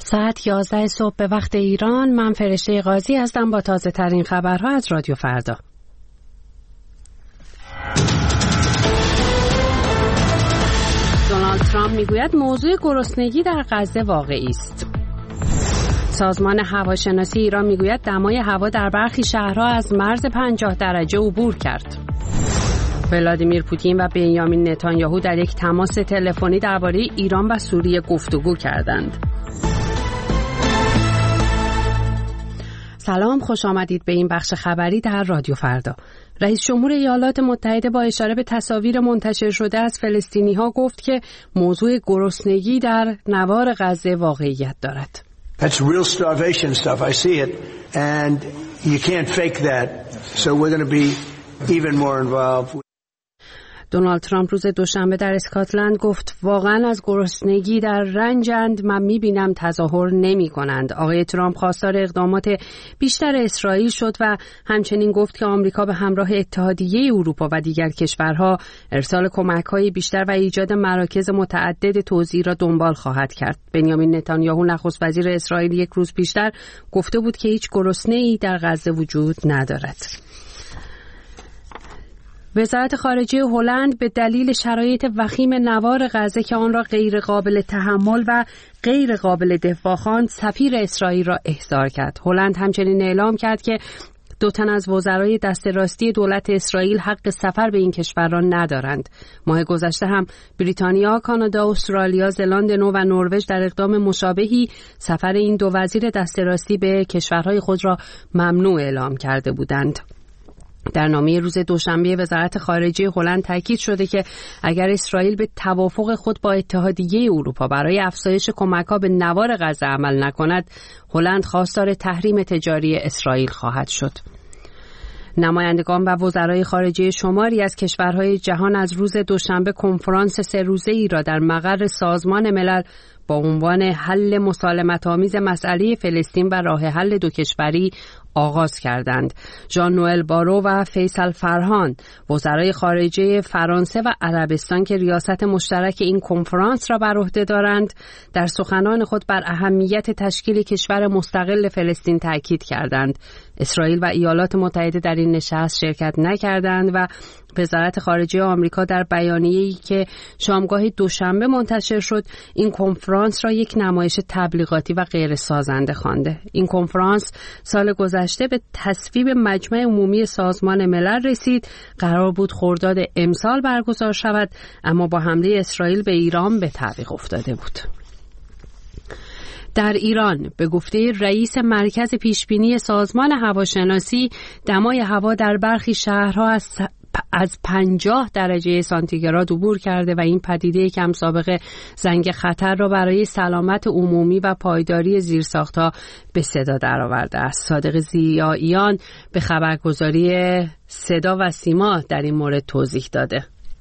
ساعت 11 صبح به وقت ایران. من فرشته قاضی هستم با تازه ترین خبرها از رادیو فردا. دونالد ترامپ میگوید موضوع گرسنگی در غزه واقعی است. سازمان هواشناسی ایران میگوید دمای هوا در برخی شهرها از مرز 50 درجه عبور کرد. ولادیمیر پوتین و بنیامین نتانیاهو در یک تماس تلفنی درباره ایران و سوریه گفتگو کردند. سلام، خوش آمدید به این بخش خبری در رادیو فردا. رئیس جمهور ایالات متحده با اشاره به تصاویر منتشر شده از فلسطینی‌ها گفت که موضوع گرسنگی در نوار غزه واقعیت دارد. That's real starvation stuff. I see it and you can't fake that. So we're going to be even more involved. دونالد ترامپ روز دوشنبه در اسکاتلند گفت واقعا از گرسنگی در رنجند، من میبینم تظاهر نمی کنند. آقای ترامپ خواستار اقدامات بیشتر اسرائیل شد و همچنین گفت که آمریکا به همراه اتحادیه اروپا و دیگر کشورها ارسال کمک‌های بیشتر و ایجاد مراکز متعدد توزیع را دنبال خواهد کرد. بنیامین نتانیاهو نخست وزیر اسرائیل یک روز پیشتر گفته بود که هیچ گرسنه‌ای در غزه وجود ندارد. وزارت خارجه هلند به دلیل شرایط وخیم نوار غزه که آن را غیر قابل تحمل و غیر قابل دفاع خواند، سفیر اسرائیل را احضار کرد. هلند همچنین اعلام کرد که 2 تن از وزرای دست راستی دولت اسرائیل حق سفر به این کشوران ندارند. ماه گذشته هم بریتانیا، کانادا، استرالیا، زلاند نو و نروژ در اقدام مشابهی سفر این 2 وزیر دست راستی به کشورهای خود را ممنوع اعلام کرده بودند. در نامه روز دوشنبه وزارت خارجه هلند تاکید شده که اگر اسرائیل به توافق خود با اتحادیه اروپا برای افزایش کمک‌ها به نوار غزه عمل نکند، هلند خواستار تحریم تجاری اسرائیل خواهد شد. نمایندگان و وزرای خارجه شماری از کشورهای جهان از روز دوشنبه کنفرانس 3 روزه‌ای را در مقر سازمان ملل با عنوان حل مسالمت‌آمیز مسئله فلسطین و راه حل 2 کشوری آغاز کردند. ژان نوئل بارو و فیصل فرهان، وزرای خارجه فرانسه و عربستان که ریاست مشترک این کنفرانس را بر عهده دارند، در سخنان خود بر اهمیت تشکیل کشور مستقل فلسطین تاکید کردند. اسرائیل و ایالات متحده در این نشست شرکت نکردند و وزارت خارجه آمریکا در بیانیه‌ای که شامگاه دوشنبه منتشر شد، این کنفرانس را یک نمایش تبلیغاتی و غیر سازنده خوانده. این کنفرانس سال گذشته به تصویب مجمع عمومی سازمان ملل رسید. قرار بود خرداد امسال برگزار شود، اما با حمله اسرائیل به ایران به تعویق افتاده بود. در ایران به گفته رئیس مرکز پیشبینی سازمان هواشناسی، دمای هوا در برخی شهرها از 50 درجه سانتیگراد عبور کرده و این پدیده کم سابقه زنگ خطر را برای سلامت عمومی و پایداری زیرساخت‌ها به صدا درآورده است. صادق ضیاییان به خبرگزاری صدا و سیما در این مورد توضیح داده.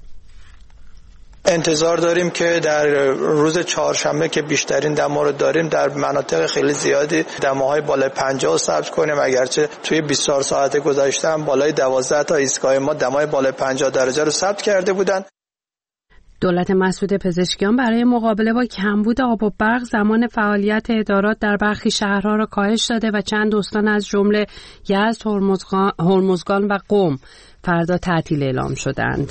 انتظار داریم که در روز چهارشنبه که بیشترین دما رو داریم در مناطق خیلی زیادی دماهای بالای 50 رو ثبت کنیم، اگرچه توی 24 ساعت گذشته هم بالای 12 تا ایستگاه ما دمای بالای 50 درجه رو ثبت کرده بودن. دولت مسعود پزشکیان برای مقابله با کمبود آب و برق زمان فعالیت ادارات در برخی شهرها را کاهش داده و چند استان از جمله یزد، هرمزگان و قم فردا تعطیل اعلام شدند.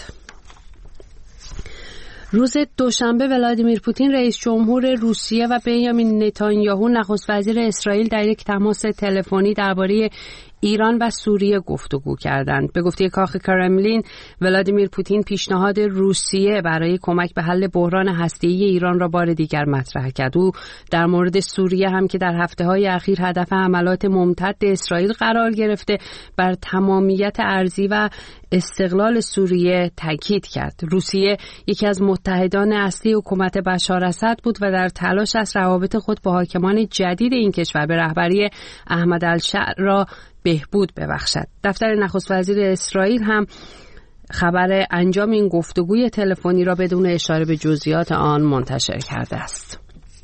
روز دوشنبه ولادیمیر پوتین رئیس جمهور روسیه و بنیامین نتانیاهو نخست وزیر اسرائیل در یک تماس تلفنی درباره ایران و سوریه گفتگو کردند. به گفته کاخ کرملین، ولادیمیر پوتین پیشنهاد روسیه برای کمک به حل بحران هسته‌ای ایران را بار دیگر مطرح کرد. او در مورد سوریه هم که در هفته‌های اخیر هدف حملات ممتد اسرائیل قرار گرفته، بر تمامیت ارضی و استقلال سوریه تاکید کرد. روسیه یکی از متحدان اصلی حکومت بشار اسد بود و در تلاش است روابط خود با حاکمان جدید این کشور به رهبری احمد الشاع را بهبود ببخشد. دفتر نخست وزیر اسرائیل هم خبر انجام این گفتگوی تلفنی را بدون اشاره به جزئیات آن منتشر کرده است.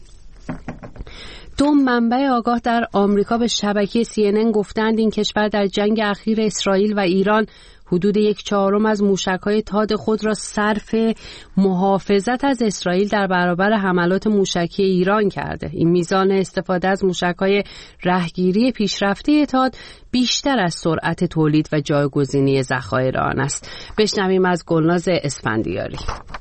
2 منبع آگاه در آمریکا به شبکه CNN گفتند این کشور در جنگ اخیر اسرائیل و ایران حدود 1/4 از موشک‌های تاد خود را صرف محافظت از اسرائیل در برابر حملات موشکی ایران کرده. این میزان استفاده از موشک‌های رهگیری پیشرفته تاد بیشتر از سرعت تولید و جایگزینی ذخایر آن است. بشنویم از گلناز اسفندیاری.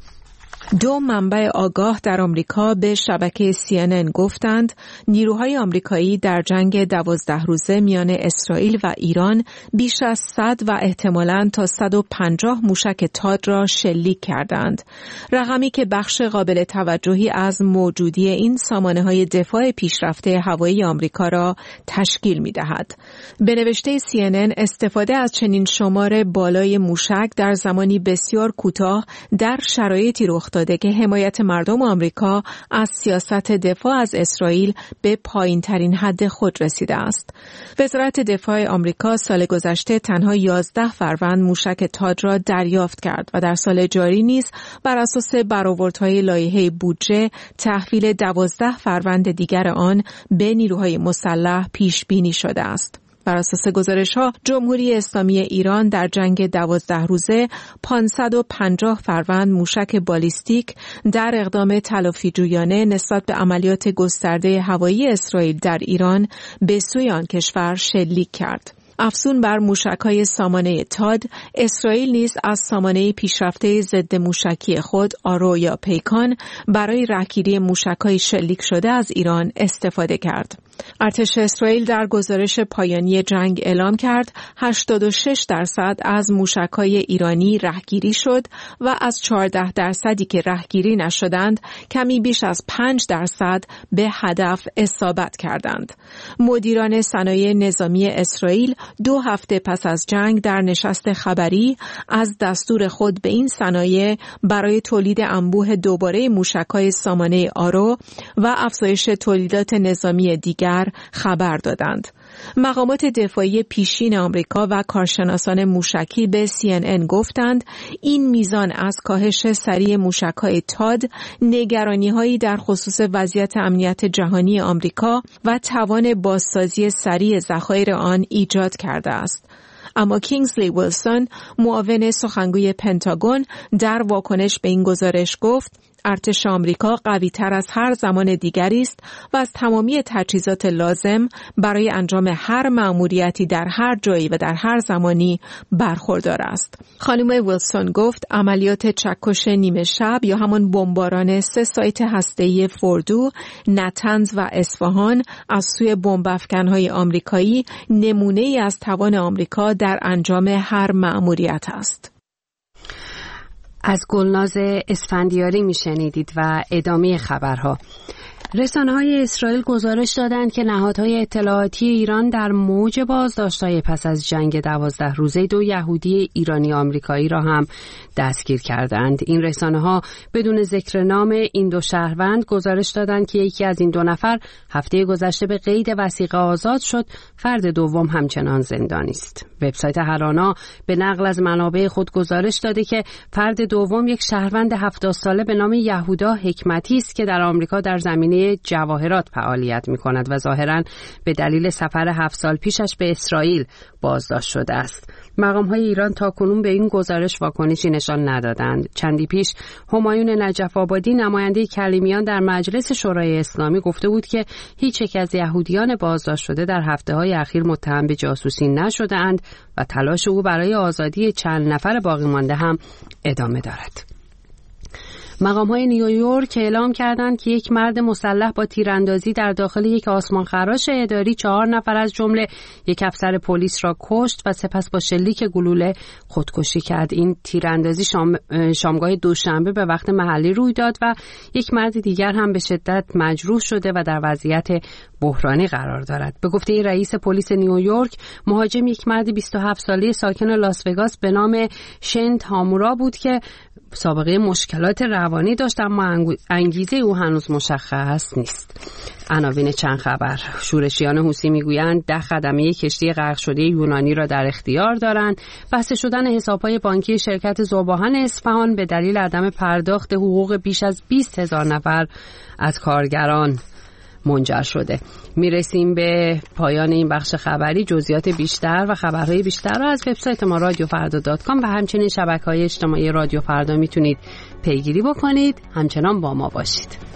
2 منبع آگاه در آمریکا به شبکه CNN گفتند نیروهای آمریکایی در جنگ 12 روزه میان اسرائیل و ایران بیش از 100 و احتمالاً تا 150 موشک تاد را شلیک کردند. رقمی که بخش قابل توجهی از موجودی این سامانه‌های دفاع پیشرفته هوایی آمریکا را تشکیل می‌دهد. به نوشته CNN استفاده از چنین شمار بالای موشک در زمانی بسیار کوتاه در شرایطی رخ داده که حمایت مردم آمریکا از سیاست دفاع از اسرائیل به پایین‌ترین حد خود رسیده است. وزارت دفاع آمریکا سال گذشته تنها 11 فروند موشک تاد را دریافت کرد و در سال جاری نیز بر اساس برآوردهای لایحه بودجه تحویل 12 فروند دیگر آن به نیروهای مسلح پیش بینی شده است. بر اساس گزارش‌ها جمهوری اسلامی ایران در جنگ 12 روزه 550 فروند موشک بالیستیک در اقدام تلافی‌جویانه نسبت به عملیات گسترده هوایی اسرائیل در ایران به سوی آن کشور شلیک کرد. افزون بر موشک‌های سامانه تاد، اسرائیل نیز از سامانه پیشرفته ضد موشکی خود آرو یا پیکان برای رهگیری موشک‌های شلیک شده از ایران استفاده کرد. ارتش اسرائیل در گزارش پایانی جنگ اعلام کرد 86% از موشک‌های ایرانی رهگیری شد و از 14% که رهگیری نشدند کمی بیش از 5% به هدف اصابت کردند. مدیران صنایع نظامی اسرائیل 2 هفته پس از جنگ در نشست خبری از دستور خود به این صنایع برای تولید انبوه دوباره موشک‌های سامانه آرو و افزایش تولیدات نظامی دیگر خبر دادند. مقامات دفاعی پیشین آمریکا و کارشناسان موشکی به CNN گفتند این میزان از کاهش سریع موشک‌های تاد نگرانی‌هایی در خصوص وضعیت امنیت جهانی آمریکا و توان بازسازی سریع ذخایر آن ایجاد کرده است. اما کینگزلی ویلسون معاون سخنگوی پنتاگون در واکنش به این گزارش گفت ارتش آمریکا قوی‌تر از هر زمان دیگری است و از تمامی تجهیزات لازم برای انجام هر مأموریتی در هر جایی و در هر زمانی برخوردار است. خانم ویلسون گفت عملیات چکش نیمه شب یا همان بمباران 3 سایت هسته‌ای فوردو، نتنز و اصفهان از سوی بمب‌افکن‌های آمریکایی نمونه‌ای از توان آمریکا در انجام هر مأموریت است. از گلناز اسفندیاری میشنیدید و ادامه خبرها. رسانه‌های اسرائیل گزارش دادند که نهادهای اطلاعاتی ایران در موج بازداشت‌های پس از جنگ 12 روزه 2 یهودی ایرانی آمریکایی را هم دستگیر کردند. این رسانه‌ها بدون ذکر نام این 2 شهروند گزارش دادند که یکی از این 2 نفر هفته گذشته به قید وثیقه آزاد شد، فرد دوم همچنان زندانی است. وبسایت هرانا به نقل از منابع خود گزارش داده که فرد دوم یک شهروند 70 ساله به نام یهودا حکمتی است که در آمریکا در زمینه جواهرات فعالیت می‌کند و ظاهراً به دلیل سفر 7 سال پیشش به اسرائیل بازداشت شده است. مقام‌های ایران تاکنون به این گزارش واکنشی نشان ندادند. چندی پیش همایون نجف آبادی نماینده کلیمیان در مجلس شورای اسلامی گفته بود که هیچ یک از یهودیان بازداشت شده در هفته‌های اخیر متهم به جاسوسی نشده‌اند و تلاش او برای آزادی چند نفر باقی مانده هم ادامه دارد. مقام‌های نیویورک اعلام کردند که یک مرد مسلح با تیراندازی در داخل یک آسمانخراش اداری 4 نفر از جمله یک افسر پلیس را کشت و سپس با شلیک گلوله خودکشی کرد. این تیراندازی شامگاه دوشنبه به وقت محلی روی داد و یک مرد دیگر هم به شدت مجروح شده و در وضعیت بحرانی قرار دارد. به گفته رئیس پلیس نیویورک، مهاجم یک مرد 27 ساله ساکن لاس وگاس به نام شن تامورا بود که سابقه مشکلات روانی داشت، اما انگیزه او هنوز مشخص نیست. عناوین چند خبر. شورشیان حوثی میگویند 10 خدمه کشتی غرق شده یونانی را در اختیار دارند. بسته شدن حساب‌های بانکی شرکت ذوباهن اصفهان به دلیل عدم پرداخت حقوق بیش از 20,000 نفر از کارگران. منجر شده. میرسیم به پایان این بخش خبری. جزئیات بیشتر و خبرهای بیشتر رو از وبسایت ما رادیوفردا.com و همچنین شبکه‌های اجتماعی رادیو فردا میتونید پیگیری بکنید. همچنان با ما باشید.